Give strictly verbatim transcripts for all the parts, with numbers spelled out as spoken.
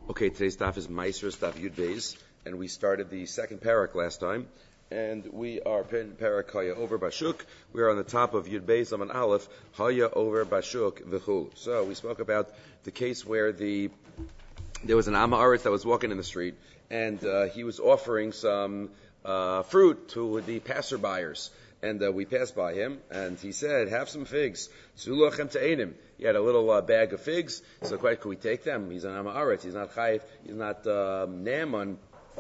Okay, today's daf is Meiser's daf Yud Beis, and we started the second parak last time, and we are in parak Haya over Bashuk. We are on the top of Yud Beis Aman Aleph, Haya over Bashuk v'chul. So we spoke about the case where the there was an Am Haaretz that was walking in the street, and uh, he was offering some uh, fruit to the passerbyers. And uh, we passed by him, and he said, have some figs. Zulochem te'enim. He had a little uh, bag of figs. So, quite, could we take them? He's an Am Haaretz. He's not Chayef. He's not um, Naaman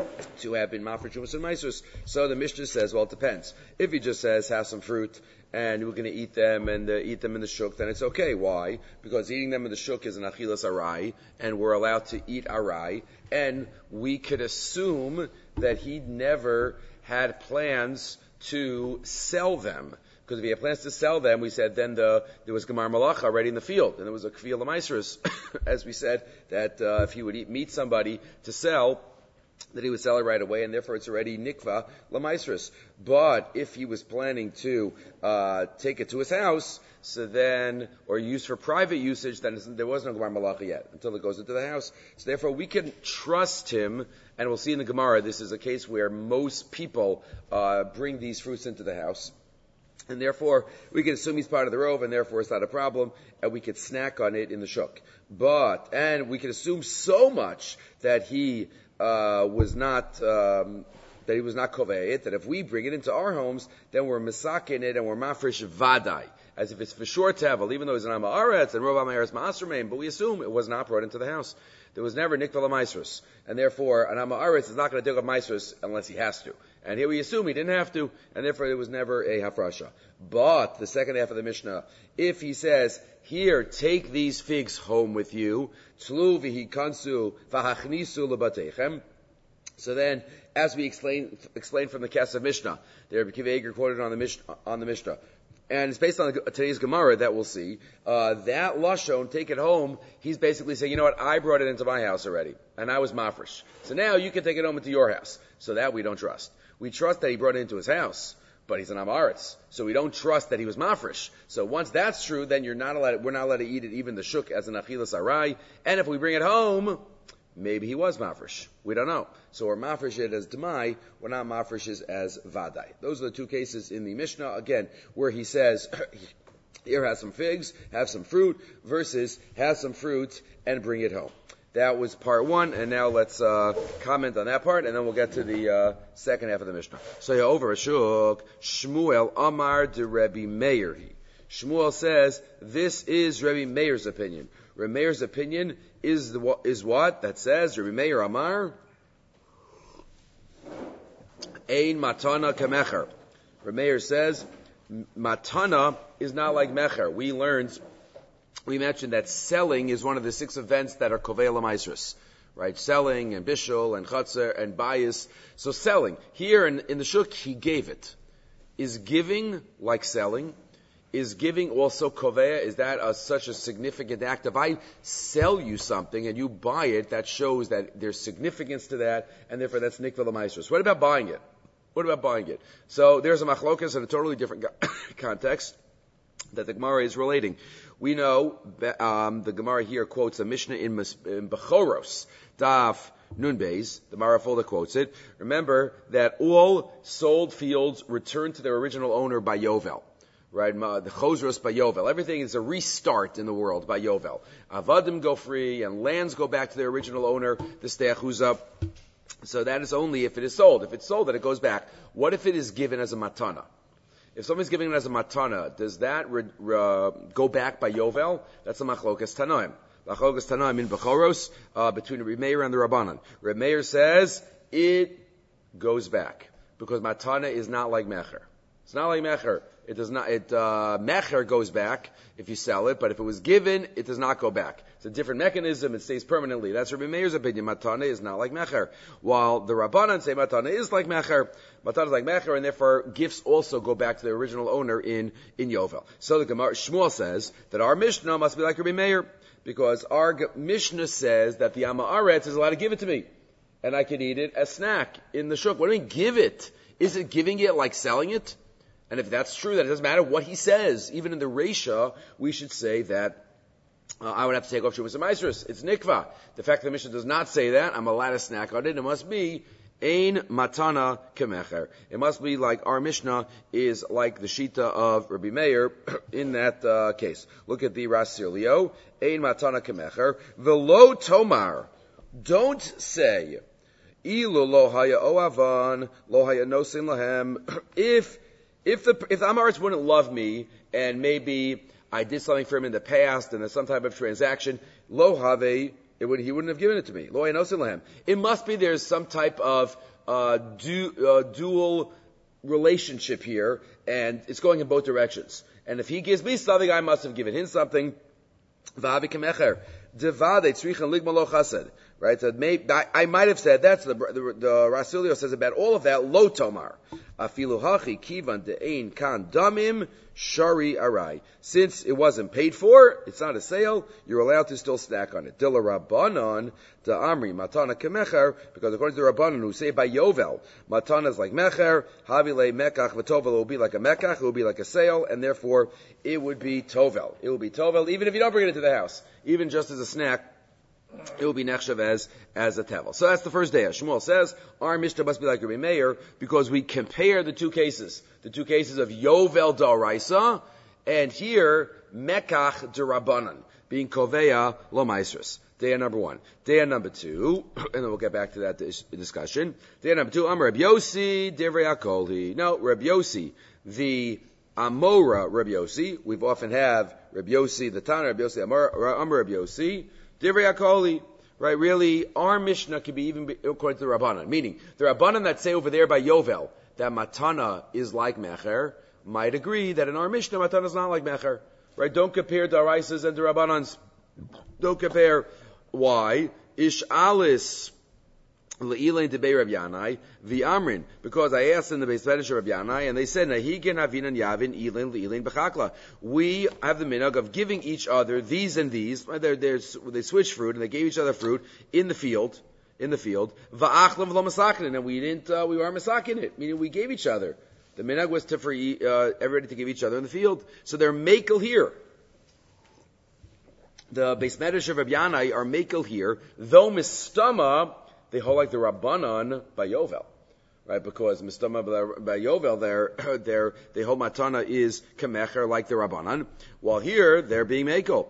to have been Mafresh Chumas and Meisus. So the Mishnah says, well, it depends. If he just says, have some fruit, and we're going to eat them and uh, eat them in the shuk, then it's okay. Why? Because eating them in the shuk is an achilas arai, and we're allowed to eat arai, and we could assume that he never had plans to sell them. Because if he had plans to sell them, we said then the, there was Gemar Malacha already in the field, and there was a Kfiyah L'Maisrus, as we said, that uh, if he would eat, meet somebody to sell, that he would sell it right away, and therefore it's already Nikva L'Maisrus. But if he was planning to uh, take it to his house, so then, or use for private usage, then there was no Gemar Malacha yet, until it goes into the house. So therefore we can trust him, and we'll see in the Gemara, this is a case where most people uh, bring these fruits into the house. And therefore, we can assume he's part of the rove, and therefore it's not a problem, and we could snack on it in the shuk. But, and we can assume so much that he uh, was not, um, that he was not koveit, that if we bring it into our homes, then we're misakin it, and we're mafresh vadai. As if it's for sure tevel, even though it's an Am Haaretz, and Rov Am Haaretz ma'asr, but we assume it was not brought into the house. There was never Nikva L'Maisrus. And therefore, an Am Haaretz is not going to dig up Maisrus unless he has to. And here we assume he didn't have to, and therefore there was never a Hafrasha. But, the second half of the Mishnah, if he says, here, take these figs home with you, Tzlu v'hikansu v'hachnisu l'bateichem, so then, as we explain, explain from the Kesef Mishnah, there Rabbi Akiva Eiger quoted on the Mishnah, on the Mishnah, and it's based on today's Gemara that we'll see. Uh, that Lashon, take it home, he's basically saying, you know what, I brought it into my house already, and I was mafresh. So now you can take it home into your house. So that we don't trust. We trust that he brought it into his house, but he's an Am Haaretz. So we don't trust that he was mafresh. So once that's true, then you're not allowed, we're not allowed to eat it, even the shuk, as an achilas arai. And if we bring it home, maybe he was mafresh. We don't know. So we're mafresh it as demai, we're not mafresh it as vadai. Those are the two cases in the Mishnah, again, where he says, here have some figs, have some fruit, versus have some fruit and bring it home. That was part one, and now let's uh, comment on that part, and then we'll get to the uh, second half of the Mishnah. So yeah, over Ashuk, Shmuel Amar de Rebbe Meir. Shmuel says, this is Rebbe Meir's opinion. Rebbe Meir's opinion is the is what? That says, Rebbe Meir Amar, Ein matana kamecher. Rebbe Meir says, matana is not like mecher. We learned, we mentioned that selling is one of the six events that are kovei l'maisrus. Right? Selling and bishul and chatzar and bayis. So selling. Here in, in the shuk, he gave it. Is giving like selling? Is giving also kovea? Is that a, such a significant act? If I sell you something and you buy it, that shows that there's significance to that, and therefore that's nikva l'maisrus. What about buying it? What about buying it? So there's a machlokas in a totally different context that the Gemara is relating. We know um, the Gemara here quotes a Mishnah in, in Bechoros, Daf Nun Beis. The Marafolda quotes it. Remember that all sold fields return to their original owner by Yovel. Right, the Chosros by Yovel. Everything is a restart in the world by Yovel. Avadim go free, and lands go back to their original owner, the Steachuza. So that is only if it is sold. If it's sold, then it goes back. What if it is given as a matana? If somebody's giving it as a matana, does that re, uh, go back by Yovel? That's a machlokas tanoim. Machlokas tanoim in Bechoros, uh, between Rebbe Meir and the Rabbanan. Rebbe Meir says, it goes back. Because matana is not like mecher. It's not like mecher. It does not, it, uh, mecher goes back if you sell it, but if it was given, it does not go back. It's a different mechanism, it stays permanently. That's Rebbe Meir's opinion. Matana is not like mecher. While the Rabbanan say matana is like mecher, matana is like mecher, and therefore gifts also go back to the original owner in, in Yovel. So the Gemara, Shmuel says that our Mishnah must be like Rebbe Meir, because our Mishnah says that the Am Haaretz is allowed to give it to me, and I can eat it as snack in the shuk. What do you mean give it? Is it giving it like selling it? And if that's true, then it doesn't matter what he says. Even in the Reisha, we should say that uh, I would have to take off Shumas Maisrus. It's nikva. The fact that the Mishnah does not say that, I'm allowed to snack on it, it must be Ein matana kemecher. It must be like our Mishnah is like the Shita of Rabbi Meir in that uh, case. Look at the Rasilio. Ein matana kemecher. Velo tomar. Don't say, Ilu lo haya oavan, lo haya nosin lahem. If, if the, if the Amaritz wouldn't love me, and maybe I did something for him in the past, and there's some type of transaction, lo have, it would, he wouldn't have given it to me. Lo haya nosin lahem. It must be there's some type of, uh, du, uh, dual relationship here, and it's going in both directions. And if he gives me something, I must have given him something. V'avi kemecher. Devade tzrichen ligma lo chased. Right? So may, I, I might have said that's the, the, the Rasilio says about all of that, lo tomar. Afilu hachi kivan de'ein kan damim shari arai. Since it wasn't paid for, it's not a sale, you're allowed to still snack on it. Dila rabbanon da amri matana kemecher, because according to the rabbanon who say by Yovel, matana is like mecher, havile mekach v'tovel, it will be like a mekach, it will be like a sale, and therefore it would be tovel. It will be tovel, even if you don't bring it into the house, even just as a snack. It will be nechshav as, as a tevel. So that's the first day. Shmuel says, our Mishnah must be like Rabbi Meir, because we compare the two cases. The two cases of Yovel Daraisa, and here, Mekach Derabanan, being Koveya Lo Maisrus. Day number one. Day number two, and then we'll get back to that dis- discussion. Day number two, Amar Reb Yossi, Divrei HaKolhi. No, Reb Yossi, the Amora Reb Yossi. We've often have Reb Yossi, the Tana Reb Yossi, Amar, Amar Reb Yossi, Divrei HaKolhi, right? Really, our Mishnah could be even be, according to the Rabbanan. Meaning, the Rabbanan that say over there by Yovel that Matana is like Mecher might agree that in our Mishnah Matana is not like Mecher, right? Don't compare Daraisas and the Rabbanans. Don't compare. Why? Ish Alis Le'ilain Debei Rav Yanai V'Amrin, because I asked in the Beis Medrash of Rav Yanai, and they said Nahigin Havinan Yavin Ilain Le'ilain B'Chakla. We have the minhag of giving each other these and these. They're, they're, they switched fruit and they gave each other fruit in the field. In the field, Va'achlam V'Lo Masakin, and we didn't. Uh, we weren't masakin it. Meaning we gave each other. The minhag was to for uh, everybody to give each other in the field. So they're makel here. The Beis Medrash of Rav Yanai are makel here, though mistama. They hold like the Rabbanan by Yovel, right? Because Mistama by Yovel, they're, they're, they hold Matana is Kemecher like the Rabbanan, while here they're being Mekel.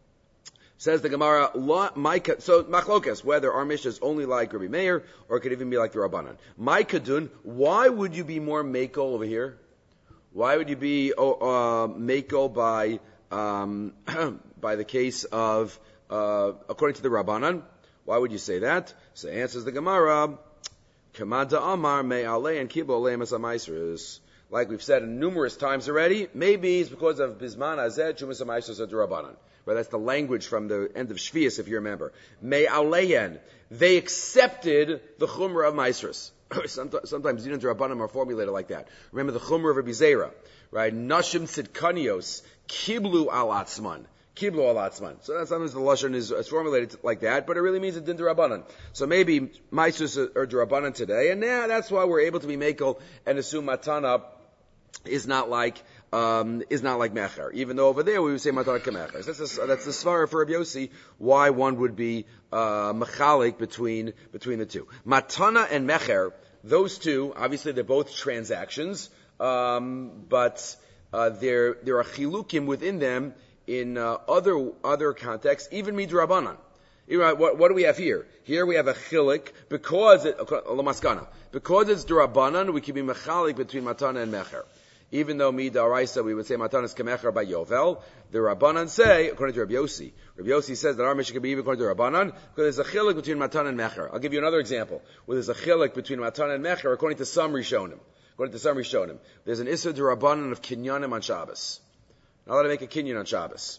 Says the Gemara, so Machlokas, whether our Mishnah is only like Rabbi Meir or it could even be like the Rabbanan. Maikadun, why would you be more Mekel over here? Why would you be uh, Mekel by um, by the case of uh, according to the Rabbanan? Why would you say that? So answers the Gemara, Kamada Amar Me'alei and Kibbo Le'emas HaMaisrus. Like we've said numerous times already, maybe it's because of Bizman Azed Chumas HaMaisrus at Rabbanan. Right, that's the language from the end of Shvius, if you remember. Me'alein. They accepted the Chumrah of Maisrus. Sometimes Dinah and Rabbanim are formulated like that. Remember the Chumrah of Rabbi Zera, right? Nashim Tzidkanios, Kiblu al Atzman. Kiblu al Atzman. So that's sometimes the Lashon is, is formulated like that, but it really means it didn't Rabbanan. So maybe Maisrus are Rabbanan today, and now that's why we're able to be Mekel and assume Matana is not like, um, is not like Mecher. Even though over there we would say Matana Kemecher. That's the, that's the Svara for Rabbi Yossi, why one would be, uh, Mechalik between, between the two. Matana and Mecher, those two, obviously they're both transactions, um, but, uh, there, there are chilukim within them in, uh, other, other contexts, even midrabanan. What, what do we have here? Here we have a chilik, because it, lamaskana, because it's drabanan, we can be mechalik between matana and mecher. Even though midaraisa we would say matana is kemecher by Yovel, the Rabbanan say, according to Rabbi Yossi, Rabbi Yossi says that our Mishnah can be even according to Rabbanan, because there's a chilik between matana and mecher. I'll give you another example, where there's a chilik between matana and mecher, according to some Rishonim. According to some Rishonim, there's an issur d'Rabbanan of kinyanim on Shabbos. Not allowed to make a kinyan on Shabbos.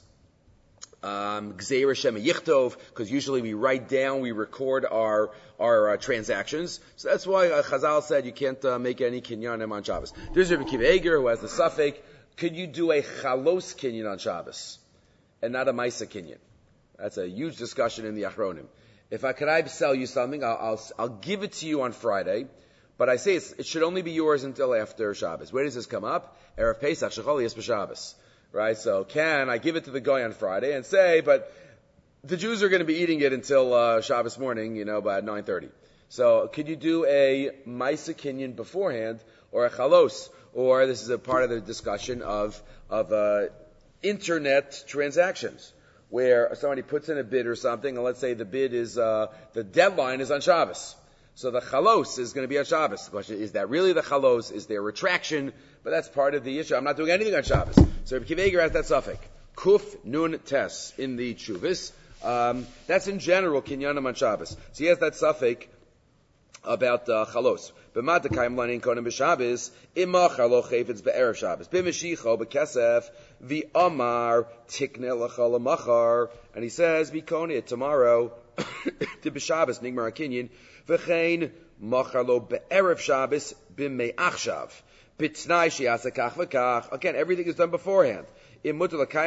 Um, Gzeira Shema Yichtov, because usually we write down, we record our our uh, transactions. So that's why uh, Chazal said you can't uh, make any kinyanim on Shabbos. There's Rabbi Kiva Eger who has the suffix, could you do a chalos kinyan on Shabbos and not a maisa kinyan? That's a huge discussion in the Achronim. If I could I sell you something, I'll, I'll I'll give it to you on Friday, but I say it's, it should only be yours until after Shabbos. Where does this come up? Erev Pesach Shechol Yes B'Shabbos. right? So can I give it to the guy on Friday and say, but the Jews are going to be eating it until uh, Shabbos morning, you know, by nine thirty. So could you do a Maisa Kinyan beforehand, or a Chalos? Or this is a part of the discussion of of uh, internet transactions, where somebody puts in a bid or something, and let's say the bid is, uh, the deadline is on Shabbos. So the chalos is going to be on Shabbos. The question is, that really the chalos? Is there retraction? But that's part of the issue. I'm not doing anything on Shabbos. So Rabbi Kiva Eiger has that suffix. Kuf nun tes in the Chuvis. Um, that's in general kinyanim on Shabbos. So he has that suffix about uh, chalos. B'mat dekayim lanin konim b'Shabbos imachar lo chayfetz be'erev Shabbos b'mishicho b'kesef v'amar tikne l'cha l'machar, and he says v'koni it tomorrow to b'Shabbos nigmar kinyan v'chein machar lo be'erev Shabbos b'me'achshav b'tnai she'asa kach v'kach. Again, everything is done beforehand. I'm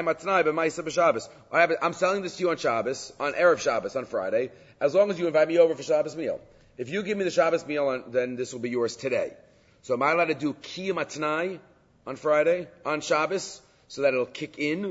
selling this to you on Shabbos, on Erev Shabbos, on Friday, as long as you invite me over for Shabbos meal. If you give me the Shabbos meal, on, then this will be yours today. So am I allowed to do Kiyum Atnai on Friday, on Shabbos, so that it'll kick in?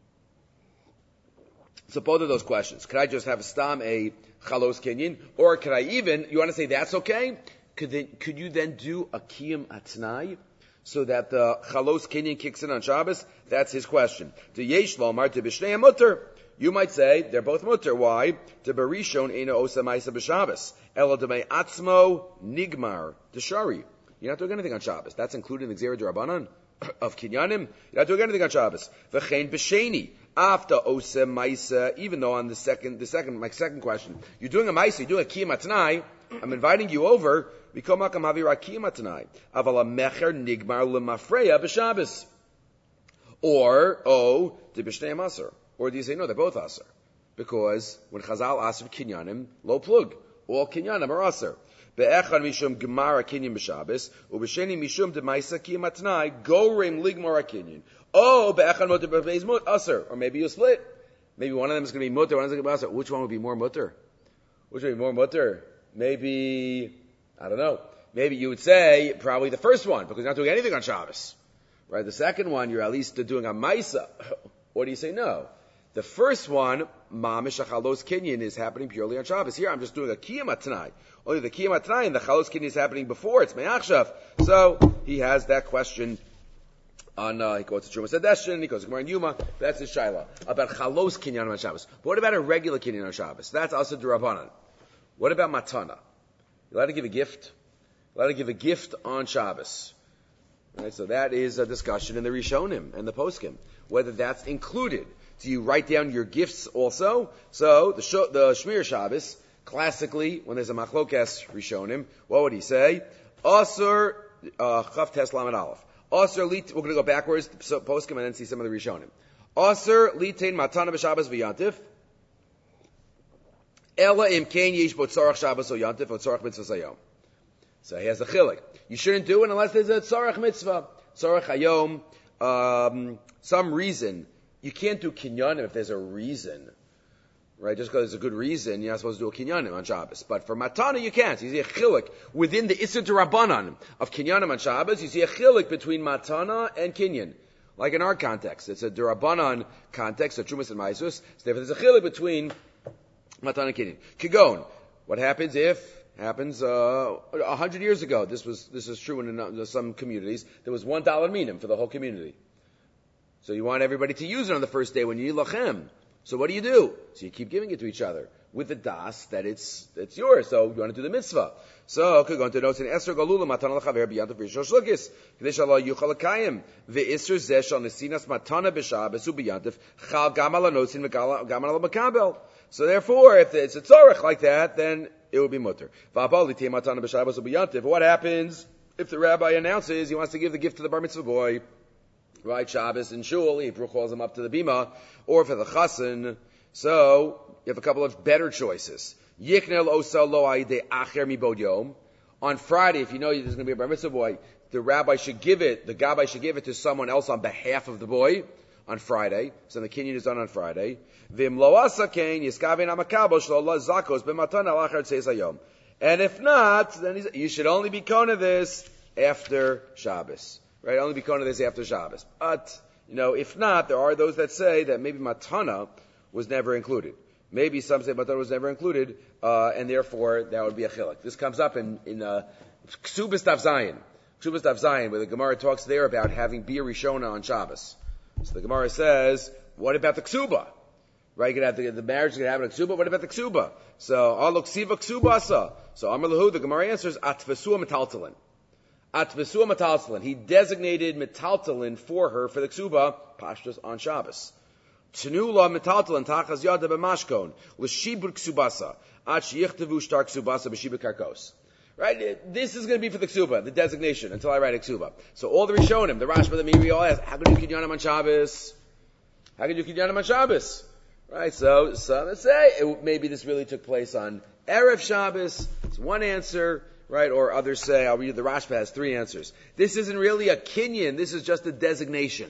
So both of those questions. Could I just have a stam, a Chalos Kinyan? Or could I even, you want to say that's okay? Could, they, could you then do a Kiyum Atnai, so that the Chalos Kinyan kicks in on Shabbos? That's his question. To Yesh Lomar, to B'shnei Mutter. You might say they're both mutter. Why? To Barishon Eina Osa Maisa B'Shabbos. Elo Demei Atzmo Nigmar Deshari. You're not doing anything on Shabbos. That's included in the Gzera D'Rabbanan of Kinyanim. You're not doing anything on Shabbos. V'chein B'Sheni after Osa Maisa. Even though on the second, the second, my second question, you're doing a Maisa, you're doing a Kiyum Atnai. I'm inviting you over. V'komakam Havira Kiyum Atnai. Avala Mecher Nigmar L'Mafreya B'Shabbos. Or O to B'Shnei Masar. Or do you say, no, they're both Aser? Because when Chazal Aser Kinyanim, lo plug. All Kinyanim are Aser. Be'echad mishum gemara Kinyan b'Shabbos, u'b'sheni mishum demaisa kiyum atnai, gorem ligmar Kinyan. Oh, be'echad moter b'beis mut Aser. Or maybe you split. Maybe one of them is going to be mutter, one of them is going to be Aser. Which one would be more mutter? Which would be more mutter? Maybe, I don't know. Maybe you would say probably the first one, because you're not doing anything on Shabbos. Right? The second one, you're at least doing a Maisa. Or do you say no? The first one, Mamish Chalos Kinyan, is happening purely on Shabbos. Here, I'm just doing a Kiyum Atnai. Only the Kiyum Atnai and the Chalos Kinyan is happening before. It's Me'achshav. So, he has that question on, uh, he goes to Trumas Adeshin, he goes to Gemara and Yuma. That's his Shaila. About Chalos Kinyan on Shabbos. But what about a regular Kinyan on Shabbos? That's also D'Rabbanan. What about Matana? You're allowed to give a gift? You're allowed to give a gift on Shabbos. Right, so that is a discussion in the Rishonim and the Poskim, whether that's included. Do you write down your gifts also? So the sh- the Shmir Shabbos, classically, when there's a Machlokas Rishonim, what would he say? Asur Chav Tes Lamed Aleph. Asur lit. We're going to go backwards, so Poskim, and then see some of the Rishonim. Asur litein matana b'Shabbos v'yantif. Ela im kein yesh bo tzarach Shabbos o yantif o tzarach mitzvah sayom. So he has a chilik. You shouldn't do it unless there's a tzarach mitzvah, tzarach hayom, um, some reason. You can't do kinyanim if there's a reason, right? Just because there's a good reason, you're not supposed to do a kinyanim on Shabbos. But for matana, you can't. You see a chilik within the Issur D'Rabbanan of kinyanim on Shabbos. You see a chilik between matana and kinyan, like in our context. It's a D'Rabbanan context of Trumas and Maisus. So therefore, there's a chilik between matana and kinyan. Kigon. What happens if? Happens uh, a hundred years ago. This was this is true in, in some communities. There was one dollar minim for the whole community. So you want everybody to use it on the first day when you eat lachem. So what do you do? So you keep giving it to each other with the das that it's it's yours. So you want to do the mitzvah. So okay, going to notes in Esther Galula Matana Lachaver beyond the Rishon Shlukis. Kedishallah Yuchal Kayim ve'Isr Zesh on Nesinas Matana B'Shabbos u'Biyantif Chal Gamal Anosin Gamal Makabel. So therefore, if it's a tzorech like that, then it would be mutter. What happens if the rabbi announces he wants to give the gift to the bar mitzvah boy? Right, Shabbos and Shul, Hebrew calls him up to the bima, or for the chassan. So, you have a couple of better choices. Yiknel osa lo aide acher mi bod yom. On Friday, if you know there's going to be a bar mitzvah boy, the rabbi should give it, the gabbai should give it to someone else on behalf of the boy on Friday. So the kinyan is done on Friday. Vim lo asa kain yiskavin amakabo shlo la zakos b'matan al achar tzeis hayom. And if not, then he's, you should only be kona this after Shabbos. Right? Only be kona this after Shabbos. But You know, if not, there are those that say that maybe matana was never included. Maybe some say matana was never included, uh, and therefore that would be a chilek. This comes up in, in, uh, Ksubas Daf Zayin. Ksubas Daf Zayin, where the Gemara talks there about having Bia Rishona on Shabbos. So the Gemara says, what about the Ksuba? Right, you can have the, the marriage, you can have a Ksuba, what about the Ksuba? So, Alo Ksiva Ksubasa. So, Amar Lahu, the Gemara answers, Atvesua Metaltalin. Atvesua Metaltalin. He designated Metaltalin for her for the Ksuba, Pashtas on Shabbos. Tnula Metaltalin, Tachas Yada B'mashkon, L'shibur Ksubasa, At Shichtavu Shtar Ksubasa B'shibur Karkos. Right? This is going to be for the ksuba, the designation, until I write a ksuba. So all the Rishonim, the Rashba, the Miri, all ask, how can you kinyanim on Shabbos? How can you kinyanim on Shabbos? Right? So some say it, maybe this really took place on Erev Shabbos. It's one answer, right? Or others say, I'll read the Rashba has three answers. This isn't really a kinyan. This is just a designation.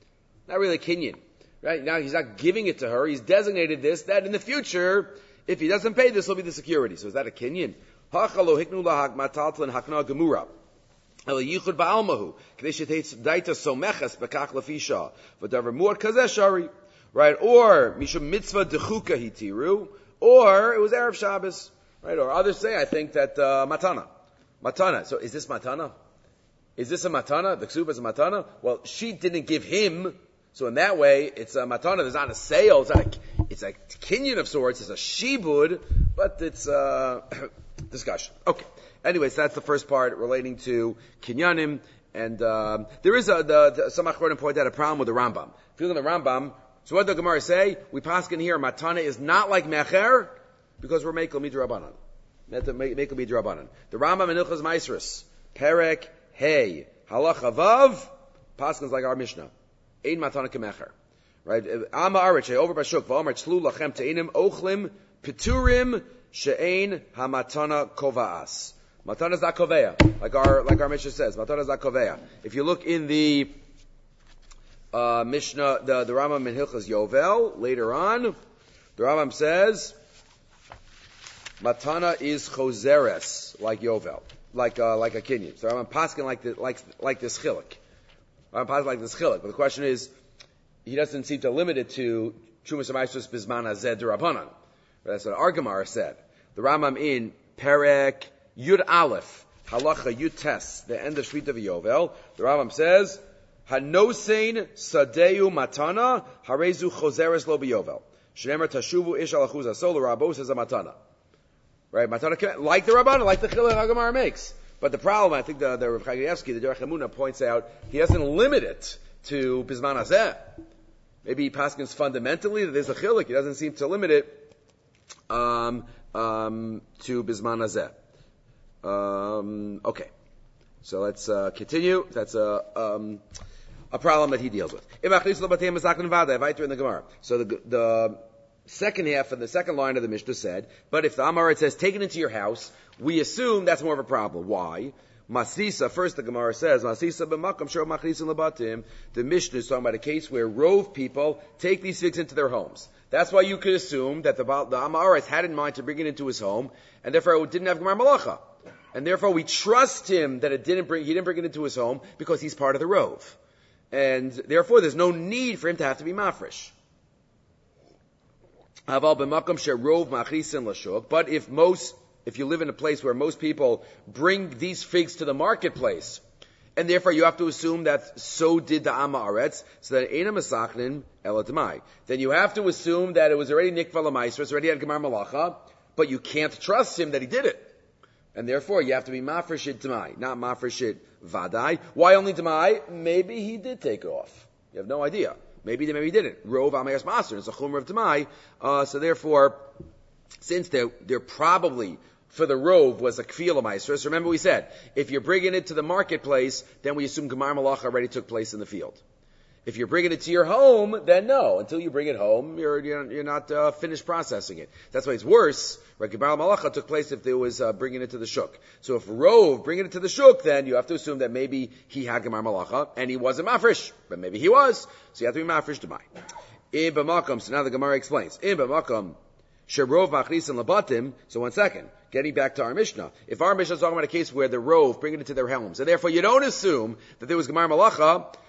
Not really a kinyan. Right? Now he's not giving it to her. He's designated this, that in the future, if he doesn't pay, this will be the security. So is that a kinyan? Hachalo hiknu lahag mataltlin hakna gemura. El yichud ba'almahu. K'dei sheteit daita somechas bekach lafisha. V'davar muad kazeh shari. Right? Or, mishum mitzvah dechuka hitiru. Or, it was Erev Shabbos. Right? Or others say, I think that, uh, matana. Matana. So is this matana? Is this a matana? The ksuba is a matana? Well, she didn't give him. So in that way, it's a matana. There's not a sale. It's not a, it's a kinyan of sorts. It's a shibud. But it's, uh, discussion. Okay. Anyways, that's the first part relating to kinyanim, and um, there is a the, the, some achronim point out a problem with the Rambam. If you look at the Rambam, so what did the Gemara say? We paskin here, matana is not like mecher because we're mekel midrabanan. Mekel midrabanan. The Rambam in Hilchos Maisros, Perek Hey Halacha Vav, paskin's like our Mishnah. Ein matana kemecher. Right? Ama arich over bashuk v'omer tzlu lachem teinim ochlim piturim. She'ein hamatana kova'as. Matana is not koveya, like our like our Mishnah says. Matana is not koveya. If you look in the uh, Mishnah, the the Rambam in Hilchos Yovel later on, the Rambam says matana is choseres, like Yovel, like uh, like a kinyan. So Rambam paskin like the, like like this chiluk. Rambam paskin like this chiluk. But the question is, he doesn't seem to limit it to Chumas Amaisros Bizman Hazeh D'Rabbanan. That's what our Gemara said. The Rambam in Perek Yud Aleph, Halacha Yud Tes, the end of Shvita V'Yovel, the Rambam says, Hanosein Sadeu Matana, Harezu Choseres Lo B'Yovel. Shnemer Tashuvu Ish Alachuz Asol, the Rabbo says a Matana. Right? Matana, like the Rabbanan, like the Chiluk HaGemara makes. But the problem, I think the, the Rav Chagievsky, the Derech Emunah, points out, he doesn't limit it to Bizman Hazeh. Maybe he paskins fundamentally that there's a Chiluk, he doesn't seem to limit it Um, um, to Bizman Hazeh. Um, okay. So let's, uh, continue. That's a, um, a problem that he deals with. In the Gemara. So the, the second half of the second line of the Mishnah said, but if the Amarit says, take it into your house, we assume that's more of a problem. Why? Masisa, first the Gemara says, Masisa b'makam shor machnisin lebatim. The Mishnah is talking about a case where rove people take these figs into their homes. That's why you could assume that the, the Amaretz had in mind to bring it into his home, and therefore it didn't have Gemar Malacha. And therefore we trust him that it didn't bring, he didn't bring it into his home because he's part of the rove. And therefore there's no need for him to have to be mafresh. But if most, if you live in a place where most people bring these figs to the marketplace, and therefore you have to assume that so did the Amma Aretz, so that Eina Masachnin Elatamai. Then you have to assume that it was already Nikva L'Maisra, it's already had Gemar Malacha, but you can't trust him that he did it. And therefore you have to be Mafreshit Tamai, not Mafreshit Vadai. Why only Tamai? Maybe he did take it off. You have no idea. Maybe, maybe he didn't. Rov Amayas Master, it's a Chumra of Tamai, uh, so therefore, since they're, they're probably for the rove was a kfila ma'asros. Remember we said, if you're bringing it to the marketplace, then we assume Gemar Malacha already took place in the field. If you're bringing it to your home, then no. Until you bring it home, you're, you're, you're not uh, finished processing it. That's why it's worse. Right? Gemar Malacha took place if there was uh, bringing it to the shuk. So if rove bringing it to the shuk, then you have to assume that maybe he had Gemar Malacha and he wasn't mafresh, but maybe he was. So you have to be mafresh to buy. In b'makam, so now the Gemara explains. In b'makam, sherov machnisin labatim. So one second. Getting back to our Mishnah. If our Mishnah is talking about a case where the rove bringing it to their homes, and therefore you don't assume that there was Gemar Malacha,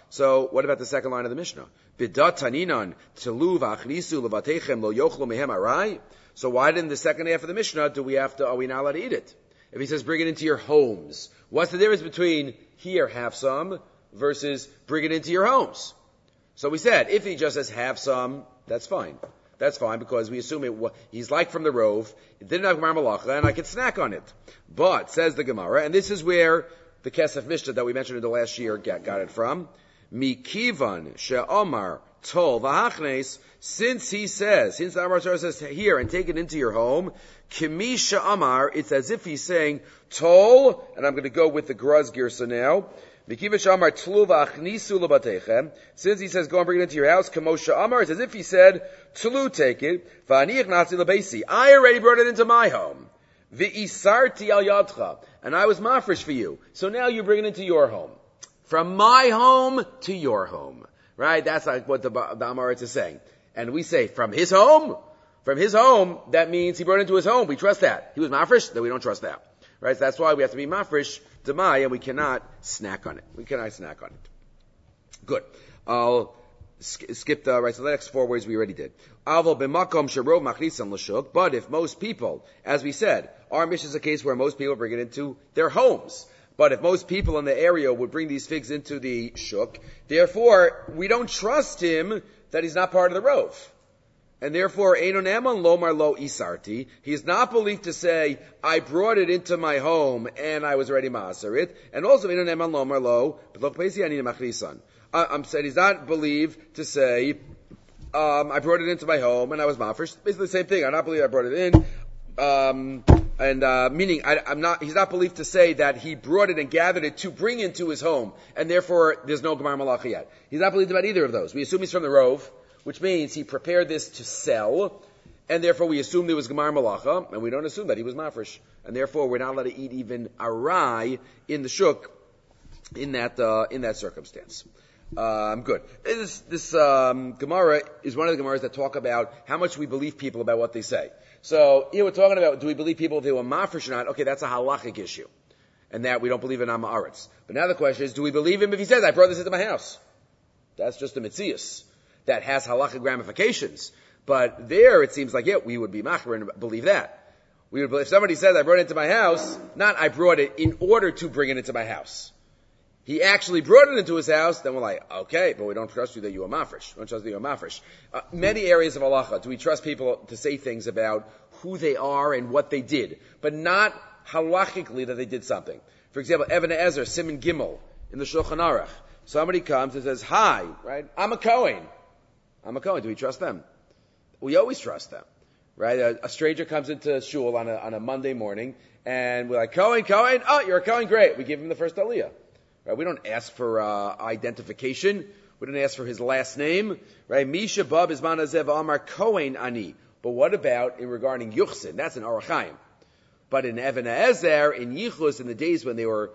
So what about the second line of the Mishnah? Bidat taninan telu v'achnisu levatechem lo yochlu mehem arai. So why didn't the second half of the Mishnah do we have to? Are we not allowed to eat it? If he says bring it into your homes, what's the difference between here have some versus bring it into your homes? So we said if he just says have some, that's fine. That's fine because we assume it. He's like from the rove. It didn't have Gemara Malacha, and I could snack on it. But says the Gemara, and this is where the Kesef Mishnah that we mentioned in the last year got, got it from. Mikivan she'omar tol v'hachnes. Since he says, since the Amar Torah says here and take it into your home, kimi she'omar. It's as if he's saying tol, and I'm going to go with the Graz Girsa now. Mikivan she'omar tlu v'achnisu lebatechem. Since he says go and bring it into your house, kamo she'omar. It's as if he said tlu, take it. V'aniich nasi lebeisi. I already brought it into my home. V'isarti al yadcha, and I was mafresh for you. So now you bring it into your home. From my home to your home. Right? That's like what the, the Amoritz is saying. And we say, from his home? From his home, that means he brought it into his home. We trust that. He was mafresh, then we don't trust that. Right? So that's why we have to be mafresh to my, and we cannot snack on it. We cannot snack on it. Good. I'll sk- skip the, right, so the next four words we already did. But if most people, as we said, our mission is a case where most people bring it into their homes. But if most people in the area would bring these figs into the shuk, therefore, we don't trust him that he's not part of the rove. And therefore, Einon Eman Lomar Lo Isarti, he is not believed to say, I brought it into my home and I was already Maasarit. And also, Einon Eman Lomar Lo, I'm saying he's not believed to say, um, I brought it into my home and I was Mafresh. Basically the same thing. I not believe I brought it in. Um, and, uh, meaning, I, I'm not, he's not believed to say that he brought it and gathered it to bring into his home, and therefore there's no Gemara Malacha yet. He's not believed about either of those. We assume he's from the Rove, which means he prepared this to sell, and therefore we assume there was Gemara Malacha, and we don't assume that he was Mafresh. And therefore we're not allowed to eat even arai in the shuk, in that, uh, in that circumstance. Um, good. This, this, um, Gemara is one of the Gemaras that talk about how much we believe people about what they say. So, here we're talking about, do we believe people if they were mafresh or not? Okay, that's a halachic issue. And that we don't believe in Amaretz. But now the question is, do we believe him if he says, I brought this into my house? That's just a mitzias. That has halachic ramifications. But there, it seems like, yeah, we would be machmer and believe that. We would believe, if somebody says, I brought it into my house, not I brought it in order to bring it into my house. He actually brought it into his house, then we're like, okay, but we don't trust you that you are mafresh. We don't trust that you are mafresh. Uh, many areas of halacha, do we trust people to say things about who they are and what they did, but not halachically that they did something. For example, Even Ezer, Siman Gimel, in the Shulchan Aruch. Somebody comes and says, hi, right? I'm a Kohen. I'm a Kohen. Do we trust them? We always trust them, right? A, a stranger comes into shul on a, on a Monday morning, and we're like, Kohen, Kohen, oh, you're a Kohen, great. We give him the first aliyah. Right? We don't ask for uh, identification. We don't ask for his last name. Right? Misha Bab is Manazev Amar Kohen Ani. But what about in regarding Yuchsin? That's an Orach Chaim. But in Even Ezer, in Yichus, in the days when they were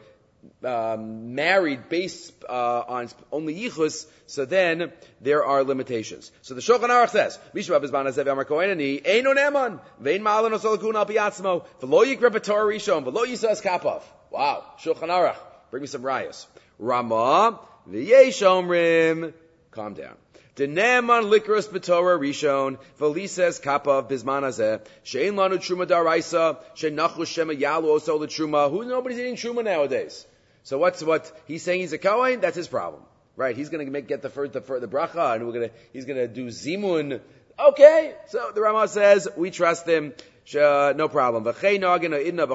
um, married based uh, on only Yichus, so then there are limitations. So the Shulchan Aruch says, Misha Bab is Manazev Amar Kohen Ani, Eino Neman, Vein Ma'alan Osolakun Al Piatzmo, V'lo Yikra B'Torah Rishon, V'lo Yisas Kapov. Wow. Shulchan Aruch. Bring me some rayas. Rama, v'yesh omrim. Calm down. Deneman likros b'torah rishon, v'lises kapav bizman hazeh, she'en lanu truma daraisa, she'nachu shema yalu oso l'truma. Who, nobody's eating truma nowadays. So what's what, he's saying he's a kohen? That's his problem. Right? He's gonna make, get the first, the, the bracha, and we're gonna, he's gonna do zimun. Okay. So the Rama says, we trust him. No problem. So in the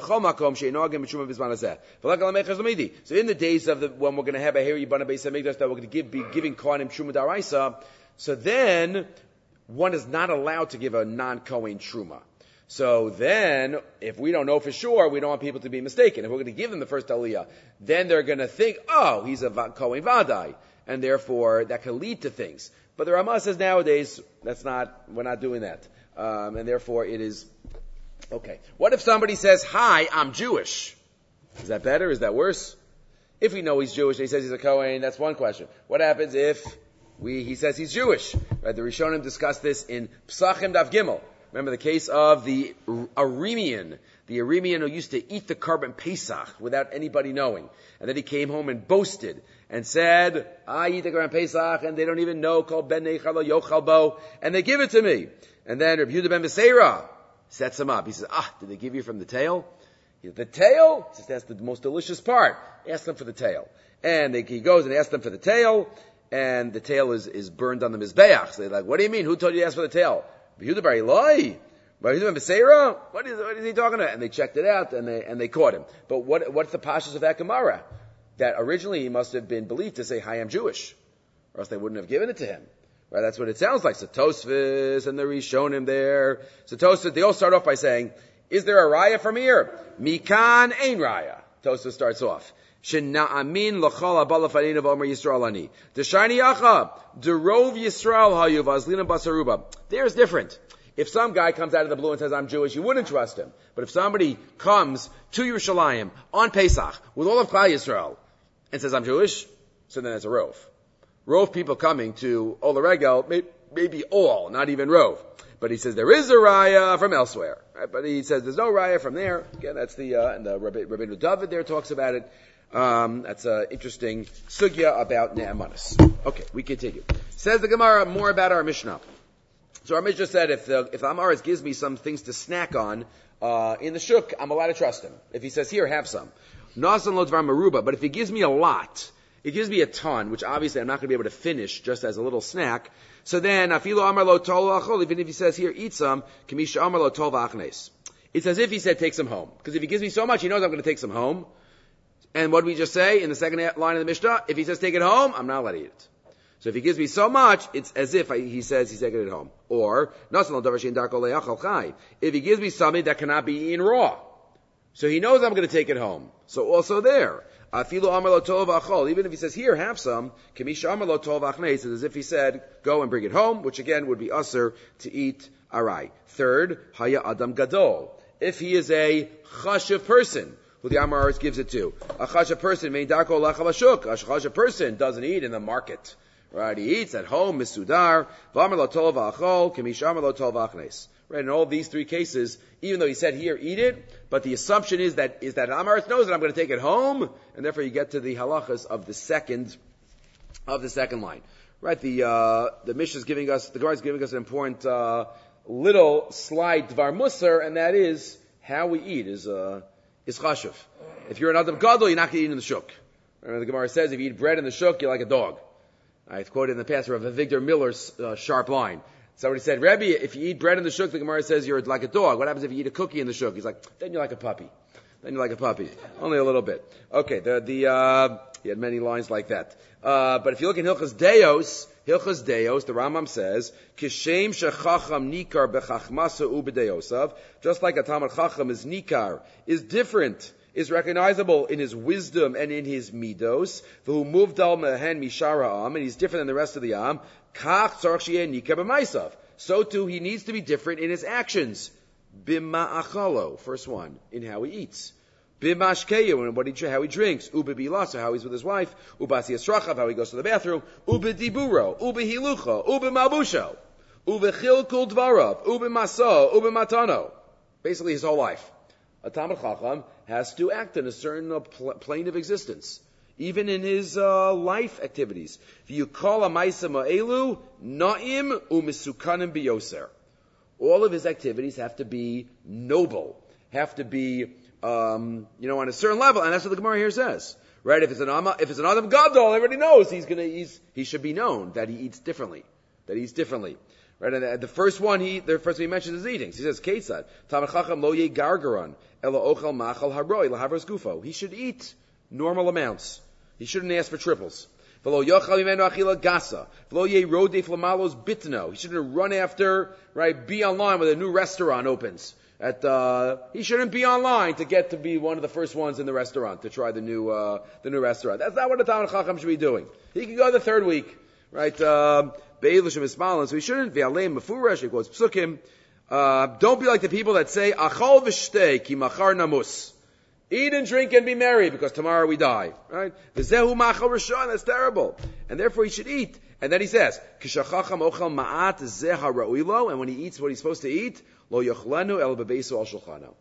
days of the, when we're going to have a Heri Yibana Beis HaMikdash that we're going to give, be giving Kohanim Truma Daraisa, so then one is not allowed to give a non-Kohen Truma. So then, if we don't know for sure, we don't want people to be mistaken. If we're going to give them the first Aliyah, then they're going to think, oh, he's a Kohen Vadai. And therefore, that can lead to things. But the Ramah says nowadays, that's not, we're not doing that. Um, and therefore it is, okay. What if somebody says, hi, I'm Jewish? Is that better? Is that worse? If we know he's Jewish and he says he's a Kohen, that's one question. What happens if we, he says he's Jewish? Right, the Rishonim discussed this in Psachim Daf Gimel. Remember the case of the Aramean, the Aramean who used to eat the carbon Pesach without anybody knowing. And then he came home and boasted. and said, I eat the Gemara Pesach, and they don't even know, called Ben Nechal Yochal Bo, and they give it to me. And then Rabbi Yehuda ben Beseira sets him up. He says, ah, did they give you from the tail? He says, the tail? He says, that's the most delicious part. Ask them for the tail. And they, he goes and asks them for the tail, and the tail is, is burned on the Mizbeach. So they're like, what do you mean? Who told you to ask for the tail? Rabbi Yehuda bar Eloi? Rabbi Yehuda ben Beseira? What is, what is he talking about? And they checked it out, and they, and they caught him. But what, what's the pashas of that Gemara? That originally he must have been believed to say, hi, I'm Jewish. Or else they wouldn't have given it to him. Right, that's what it sounds like. So Tosfos and the Rishonim there. So Tosfos, they all start off by saying, is there a raya from here? Mikan ein raya. Tosfos starts off. Shena'amin l'chol haba lefanenu v'omer Yisrael ani. D'shayni yacha, derov Yisrael hayu v'azlina basaruba. There's different. If some guy comes out of the blue and says, I'm Jewish, you wouldn't trust him. But if somebody comes to Yerushalayim on Pesach with all of Klal Yisrael and says, I'm Jewish, so then it's a rov. Rove people coming to Ola Regel, may, maybe all, not even Rove. But he says there is a raya from elsewhere. Right? But he says there's no raya from there. Again, that's the, uh, and the Rabbi, Rabbeinu David there talks about it. Um, that's an interesting sugya about Ne'emanis. Okay, we continue. Says the Gemara more about our Mishnah. So our Mishnah said if the, if Amaris gives me some things to snack on, uh, in the shuk, I'm allowed to trust him. If he says, here, have some. Nasan lo dvar maruba, but if he gives me a lot, it gives me a ton, which obviously I'm not going to be able to finish just as a little snack. So then, afilu amar lo tol v'achol, even if he says, here, eat some, kamisha amar lo tol v'achnes. It's as if he said, take some home. Because if he gives me so much, he knows I'm going to take some home. And what did we just say in the second line of the Mishnah? If he says, take it home, I'm not allowed to eat it. So if he gives me so much, it's as if I, he says he's taking it home. Or, if he gives me something that cannot be eaten raw. So he knows I'm going to take it home. So also there, even if he says, here, have some, it's as if he said, go and bring it home, which again would be usher to eat arai. Third, haya adam gadol. If he is a chashiv person, who the Amaris gives it to. A chashiv person, a chashiv person doesn't eat in the market. Right, he eats at home, misudar, v'amar lo tol v'achol, k'mishamar lo tol v'achnes. Right, in all these three cases, even though he said here, eat it, but the assumption is that, is that Amaris knows that I'm going to take it home, and therefore you get to the halachas of the second, of the second line. Right, the, uh, the Mishnah is giving us, the Gemara is giving us an important, uh, little slide dvar musar, and that is, how we eat is, uh, is chashuv. If you're an Adam Gadol, you're not going to eat in the shuk. Remember the Gemara says, if you eat bread in the shuk, you're like a dog. I've quoted in the past of Victor Miller's uh, sharp line. Somebody said, Rebbe, if you eat bread in the shuk, the Gemara says you're like a dog. What happens if you eat a cookie in the shuk? He's like, then you're like a puppy. Then you're like a puppy. Only a little bit. Okay, the, the, uh, he had many lines like that. Uh, but if you look in Hilchas Deos, Hilchas Deos, the Rambam says, Kishem shechacham nikar bechachmasa ubedeosav, just like a Talmid Chacham is nikar, is different, is recognizable in his wisdom and in his midos. V'hu muvdal mehen mishara am, and he's different than the rest of the am. Kach tzarich sheyeh nikar b'maisav. So too, he needs to be different in his actions. Bimma achalo, first one, in how he eats. Bimashkeyu, and what he, how he drinks. Ubebilasa, how he's with his wife. Ubasi esrachav, how he goes to the bathroom. Ubediburo, ubehilucho, ubemabusho, ubechilkul dvarav, ubemaso, ubematano. Basically, his whole life. A Talmid Chacham has to act in a certain uh, pl- plane of existence, even in his uh, life activities. You call a ma'isa ma'elu na'im u'misukanim biyoser. All of his activities have to be noble, have to be, um, you know, on a certain level, and that's what the Gemara here says, right? If it's an Ama, if it's an Adam Gadol, everybody knows he's gonna, he's, he should be known that he eats differently, that he eats differently. Right, and the first one he, the first one he mentions is eating. He says, Ketzad, Talmid Chacham lo ye gargaron, ela ochel machal haroi, lahavros gufo. He should eat normal amounts. He shouldn't ask for triples. V'lo yochal imenu achila gasa. V'lo ye rodef lamalos bitno. He shouldn't run after, right, be online when a new restaurant opens. At, uh, he shouldn't be online to get to be one of the first ones in the restaurant, to try the new, uh, the new restaurant. That's not what a Talmid Chacham should be doing. He can go the third week, right, um, Be'elishim Ismailin, so he shouldn't be Aleim Mefurash, he quotes Psukim. Uh, don't be like the people that say, Achal v'shtei ki machar namus. Eat and drink and be merry, because tomorrow we die. Right? V'zehu machal rishon, that's terrible. And therefore he should eat. And then he says, Kishachacham ochal ma'at zeh ha'ra'uilo, and when he eats what he's supposed to eat, lo yochlenu el bebesu al shulchano.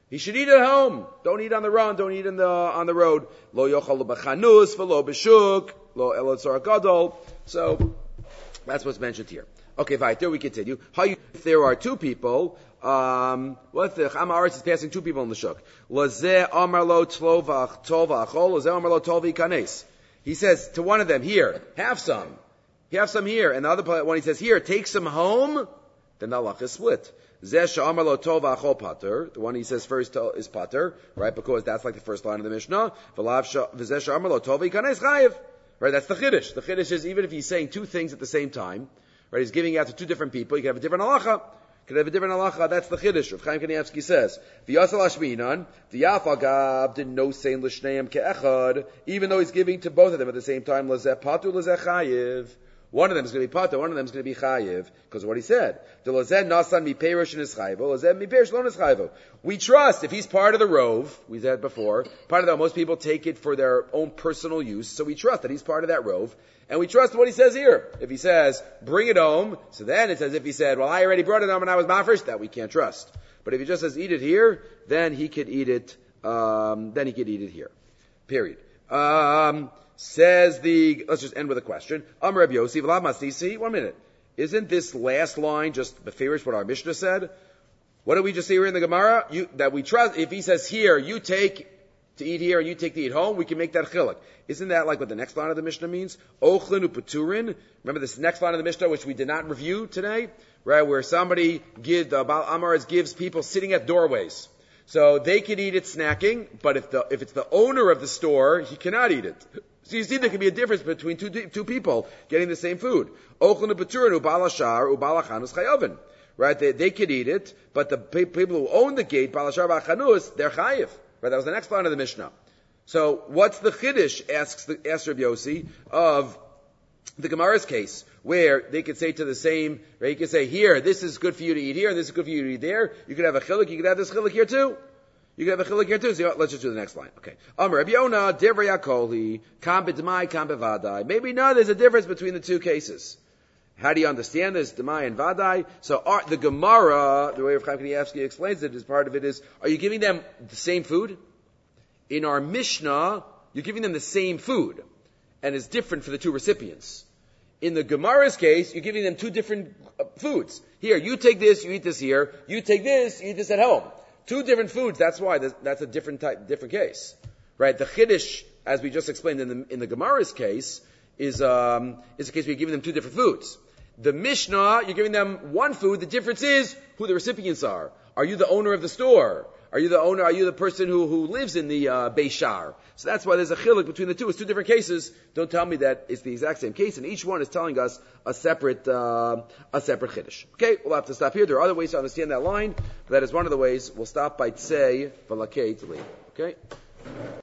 He should eat at home. Don't eat on the run. Don't eat in the, on the road. Lo yochal b'chanus v'lo b'shuk, lo elotzar gadol. So, that's what's mentioned here. Okay, fine. There we continue. How you, if there are two people, um, what if the Chama Aretz is passing two people in the shuk? Lazeh amar lo tlovach tova achol, lazeh amar lo tovi kanes. He says to one of them, here, have some. Have some here. And the other one, he says, here, take some home. Then the halach is split. Zeh she'amar lo tova achol pater. The one he says first is pater, right? Because that's like the first line of the Mishnah. V'zeh she'amar lo tovi kanes chayiv. Right? That's the chiddush. The chiddush is even if he's saying two things at the same time, right? He's giving it out to two different people. You can have a different halacha. You can have a different halacha. That's the chiddush. Rav Chaim Kanievsky says, "V'yasal hashminan v'yafagav did no sein l'shneim ke'echad." Even though he's giving to both of them at the same time, lazeh patu lazeh chayiv. One of them is going to be patu. One of them is going to be chayiv because of what he said. The lazeh nasan mi perish in his chayiv. Lazeh mi perish lo in his chayiv. We trust if he's part of the rove. We said before, part of that. Most people take it for their own personal use, so we trust that he's part of that rove. And we trust what he says here. If he says, bring it home, so then it's as if he said, well, I already brought it home and I was mafresh, that we can't trust. But if he just says, eat it here, then he could eat it, um, then he could eat it here. Period. Um, says the, let's just end with a question. Amar Reb Yossi, v'lav masisi, one minute. Isn't this last line just beferish what our Mishnah said? What did we just say here in the Gemara? You, that we trust, if he says here, you take to eat here and you take to eat home, we can make that chiluk. Isn't that like what the next line of the Mishnah means? Ochlin u'peturin. Remember this next line of the Mishnah, which we did not review today, right? Where somebody gives, the Baal Amaris gives people sitting at doorways. So they can eat it snacking, but if the, if it's the owner of the store, he cannot eat it. So you see there can be a difference between two, two people getting the same food. Ochlin u'peturin u'bal hashar u'bal hachanus chayovin. Right? They, they could eat it, but the people who own the gate, bal hashar v'hachanus, they're chayiv. Right, that was the next line of the Mishnah. So, what's the chiddush, asks the, asks Reb Yossi, of the Gemara's case, where they could say to the same, right, you could say, here, this is good for you to eat here, and this is good for you to eat there. You could have a chiluk, you could have this chiluk here too. You could have a chiluk here too. So, let's just do the next line. Okay. Amar Reb Yonah, divrei hakoli, kam b'dmai, kam b'vadai. Maybe no, there's a difference between the two cases. How do you understand this, Demai and Vadai? So are, the Gemara, the way Rav Chaim Kanievsky explains it, is part of it is, are you giving them the same food? In our Mishnah, you're giving them the same food, and it's different for the two recipients. In the Gemara's case, you're giving them two different uh, foods. Here, you take this, you eat this here. You take this, you eat this at home. Two different foods, that's why that's a different type, different case. Right? The Chiddush, as we just explained in the, in the Gemara's case, is, um, is a case where you're giving them two different foods. The Mishnah, you're giving them one food. The difference is who the recipients are. Are you the owner of the store? Are you the owner? Are you the person who, who lives in the uh, Beishar? So that's why there's a chiluk between the two. It's two different cases. Don't tell me that it's the exact same case, and each one is telling us a separate uh, a separate chiddush. Okay, we'll have to stop here. There are other ways to understand that line, but that is one of the ways. We'll stop by tzei v'lakei to leave. Okay.